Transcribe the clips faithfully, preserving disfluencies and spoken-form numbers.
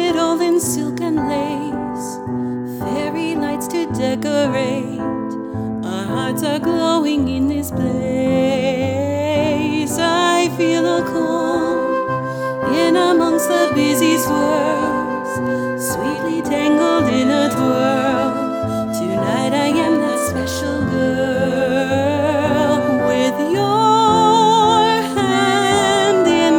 it all in silk and lace, fairy lights to decorate. Our hearts are glowing in this place. I feel a calm in amongst the busy swirls, sweetly tangled in a twirl. Tonight I am that special girl with your hand in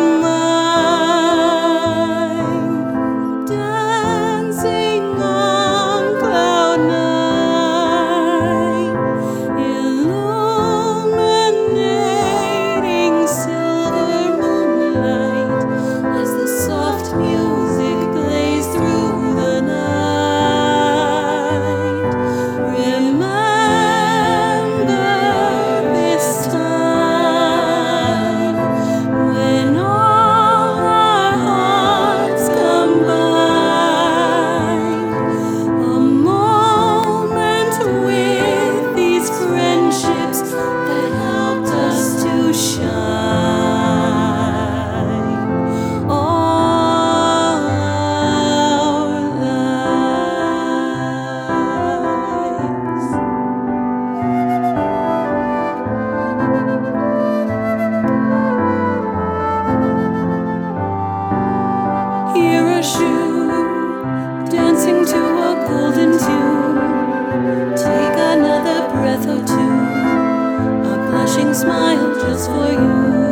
mine, dancing on cloud nine, illuminating silver moonlight as the soft music plays through the night. Remember this time when all our hearts combine, a moment with these friendships that helped us to shine all our lives. Hear a shoe dancing to a golden tune. Take another breath or two, a blushing smile just for you.